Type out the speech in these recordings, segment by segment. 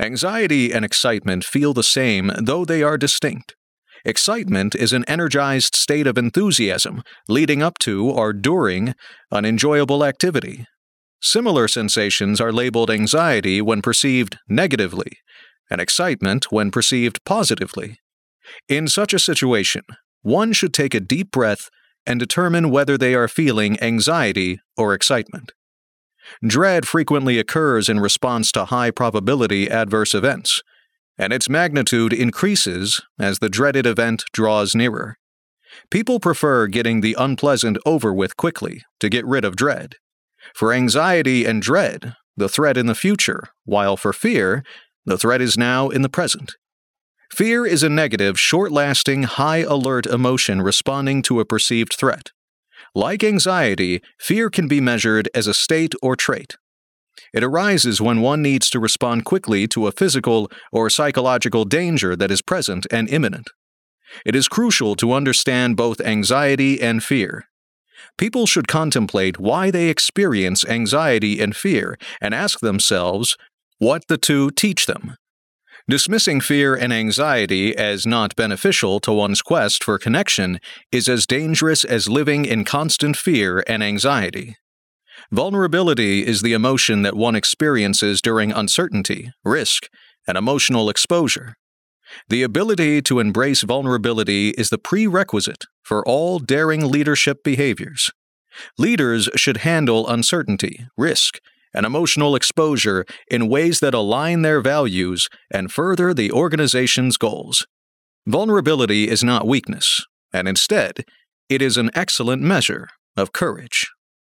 Anxiety and excitement feel the same, though they are distinct. Excitement is an energized state of enthusiasm leading up to or during an enjoyable activity. Similar sensations are labeled anxiety when perceived negatively, and excitement when perceived positively. In such a situation, one should take a deep breath and determine whether they are feeling anxiety or excitement. Dread frequently occurs in response to high-probability adverse events, and its magnitude increases as the dreaded event draws nearer. People prefer getting the unpleasant over with quickly to get rid of dread. For anxiety and dread, the threat in the future, while for fear, the threat is now in the present. Fear is a negative, short-lasting, high-alert emotion responding to a perceived threat. Like anxiety, fear can be measured as a state or trait. It arises when one needs to respond quickly to a physical or psychological danger that is present and imminent. It is crucial to understand both anxiety and fear. People should contemplate why they experience anxiety and fear and ask themselves what the two teach them. Dismissing fear and anxiety as not beneficial to one's quest for connection is as dangerous as living in constant fear and anxiety. Vulnerability is the emotion that one experiences during uncertainty, risk, and emotional exposure. The ability to embrace vulnerability is the prerequisite for all daring leadership behaviors. Leaders should handle uncertainty, risk, and emotional exposure in ways that align their values and further the organization's goals. Vulnerability is not weakness, and instead, it is an excellent measure of courage.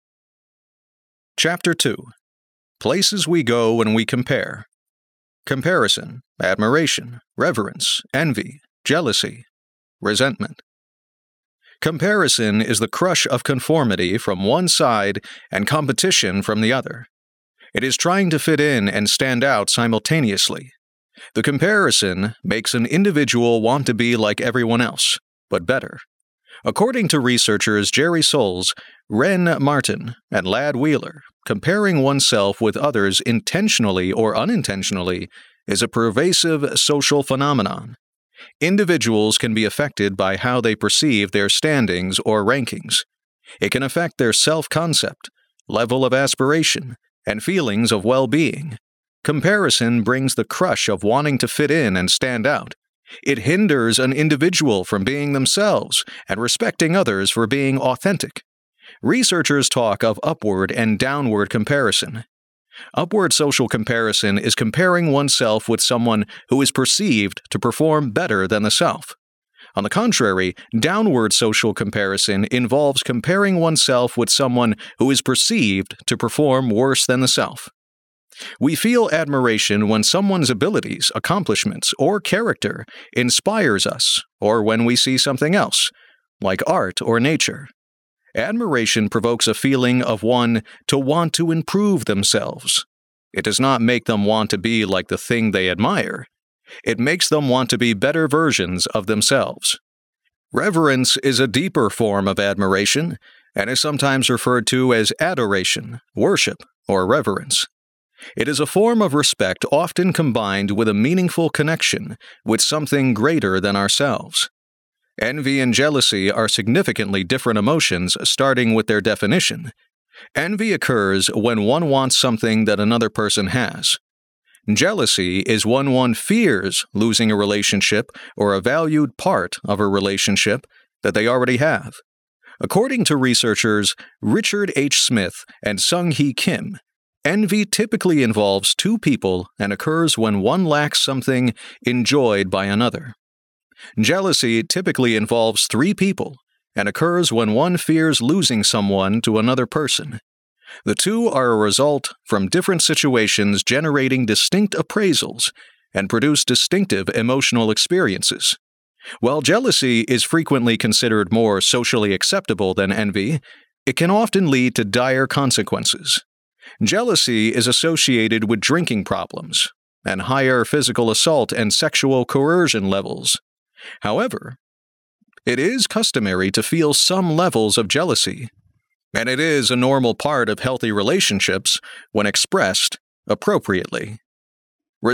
Chapter 2. Places we go when we compare. Comparison, admiration, reverence, envy, jealousy, resentment. Comparison is the crush of conformity from one side and competition from the other. It is trying to fit in and stand out simultaneously. The comparison makes an individual want to be like everyone else, but better. According to researchers Jerry Soules, Ren Martin, and Ladd Wheeler, comparing oneself with others intentionally or unintentionally is a pervasive social phenomenon. Individuals can be affected by how they perceive their standings or rankings. It can affect their self-concept, level of aspiration, and feelings of well-being. Comparison brings the crush of wanting to fit in and stand out. It hinders an individual from being themselves and respecting others for being authentic. Researchers talk of upward and downward comparison. Upward social comparison is comparing oneself with someone who is perceived to perform better than the self. On the contrary, downward social comparison involves comparing oneself with someone who is perceived to perform worse than the self. We feel admiration when someone's abilities, accomplishments, or character inspires us, or when we see something else, like art or nature. Admiration provokes a feeling of one to want to improve themselves. It does not make them want to be like the thing they admire. It makes them want to be better versions of themselves. Reverence is a deeper form of admiration and is sometimes referred to as adoration, worship, or reverence. It is a form of respect often combined with a meaningful connection with something greater than ourselves. Envy and jealousy are significantly different emotions, starting with their definition. Envy occurs when one wants something that another person has. Jealousy is when one fears losing a relationship or a valued part of a relationship that they already have. According to researchers Richard H. Smith and Sung-Hee Kim, envy typically involves two people and occurs when one lacks something enjoyed by another. Jealousy typically involves three people and occurs when one fears losing someone to another person. The two are a result from different situations generating distinct appraisals and produce distinctive emotional experiences. While jealousy is frequently considered more socially acceptable than envy, it can often lead to dire consequences. Jealousy is associated with drinking problems and higher physical assault and sexual coercion levels. However, it is customary to feel some levels of jealousy, and it is a normal part of healthy relationships when expressed appropriately.